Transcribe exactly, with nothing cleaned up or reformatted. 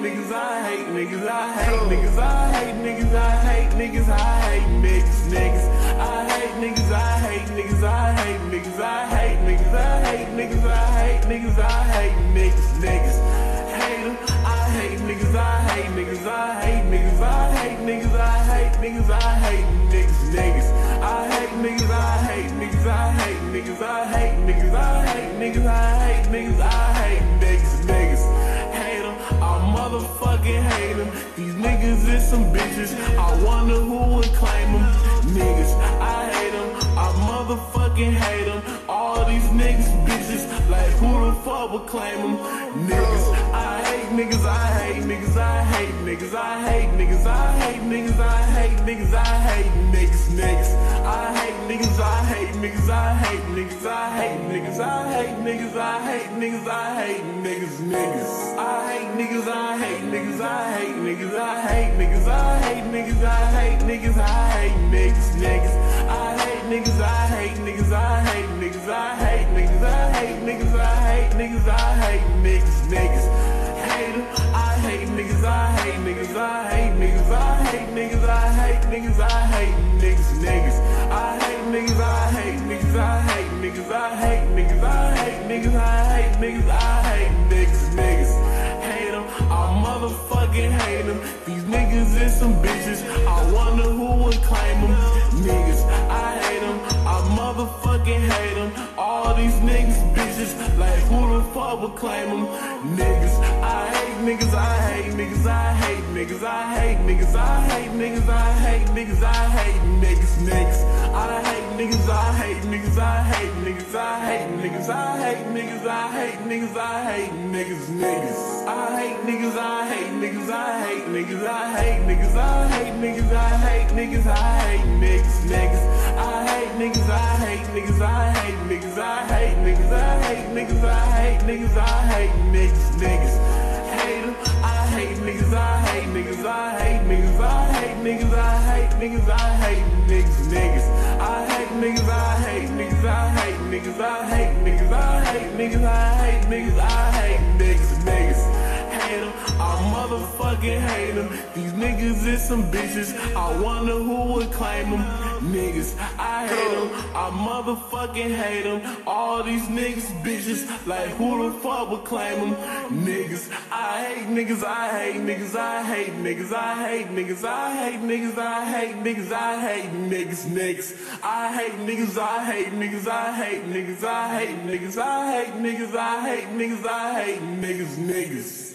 niggas, I hate niggas, I hate niggas, I hate niggas, I hate niggas, I hate niggas, niggas. I hate niggas, I hate niggas, I hate niggas, I hate niggas, I hate niggas, I hate niggas, I hate niggas, niggas. Hate 'em, I hate niggas, I hate niggas, I hate niggas, I hate niggas, I hate niggas, I hate niggas, niggas. I hate niggas, I hate niggas, I hate niggas, I hate niggas, I hate niggas, I hate niggas, I hate niggas, niggas. Hate 'em, I motherfucking hate 'em. These niggas is some bitches, I wonder who would claim 'em. Niggas, I hate 'em, I motherfucking hate 'em. All these niggas bitches, like who the fuck would claim 'em? Niggas, I hate niggas, I hate niggas, I hate niggas, I hate niggas, I hate niggas, I hate niggas, I hate niggas, niggas. I hate niggas, I hate niggas, I hate niggas, I hate niggas, I hate niggas, I hate niggas, I hate niggas, niggas. I hate niggas, I hate niggas, I hate niggas, I hate niggas, I hate niggas, I hate niggas, I hate niggas, niggas. I hate niggas, I hate niggas, I hate niggas, I hate niggas, I hate niggas, I hate niggas, I hate niggas, niggas. Hate 'em, I hate niggas, I hate niggas, I hate niggas, I hate niggas, I hate niggas, I hate niggas, niggas. I hate niggas, I hate niggas, I hate niggas, I hate niggas, I hate niggas, I hate niggas, I hate niggas, niggas. Hate 'em, I motherfucking hate 'em. These niggas is some bitches, I wonder who would claim 'em. Niggas, I hate 'em, I motherfucking hate 'em. All these niggas bitches, like who the fuck would claim 'em? Niggas, I hate niggas, I hate niggas, I hate niggas, I hate niggas, I hate niggas, I hate niggas, I hate niggas, niggas. I hate niggas, I hate niggas, I hate niggas, I hate niggas, I hate niggas, I hate niggas, I hate niggas, niggas. I hate niggas, I hate niggas, I hate niggas, I hate niggas, I hate niggas, I hate niggas, I hate niggas, niggas. I hate niggas, I hate niggas, I hate niggas, I hate niggas, I hate niggas, I hate niggas, I hate niggas, niggas. Hate 'em, I hate niggas, I hate niggas, I hate niggas, I hate niggas, I hate niggas, I hate niggas, niggas. I hate niggas, I hate niggas, I hate niggas, I hate niggas, I hate niggas, I hate niggas, I hate niggas, niggas. Hate 'em, I motherfucking hate 'em. These niggas is some bitches, I wonder who would claim 'em. Niggas, I hate 'em, I motherfucking hate 'em. All these niggas bitches, like who the fuck would claim 'em? Niggas, I hate niggas, I hate niggas, I hate niggas, I hate niggas, I hate niggas, I hate niggas, I hate niggas, niggas. I hate niggas, I hate niggas, I hate niggas, I hate niggas, I hate niggas, I hate niggas, I hate niggas, niggas.